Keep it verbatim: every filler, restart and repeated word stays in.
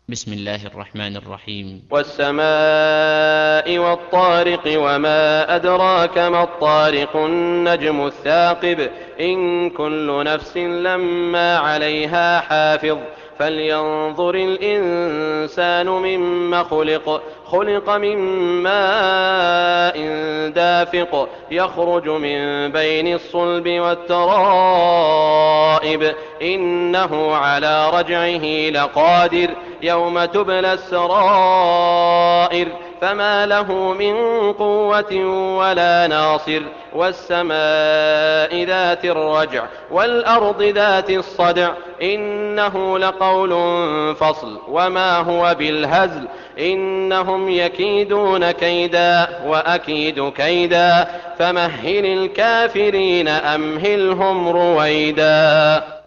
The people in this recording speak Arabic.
بسم الله الرحمن الرحيم. والسماء والطارق وما أدراك ما الطارق النجم الثاقب إن كل نفس لما عليها حافظ فلينظر الإنسان مما خلق خلق من ماء دافق يخرج من بين الصلب والترائب إنه على رجعه لقادر يوم تبلى السرائر فما له من قوة ولا ناصر والسماء ذات الرجع والأرض ذات الصدع إنه لقول فصل وما هو بالهزل إنهم يكيدون كيدا وأكيد كيدا فمهل الكافرين أمهلهم رويدا.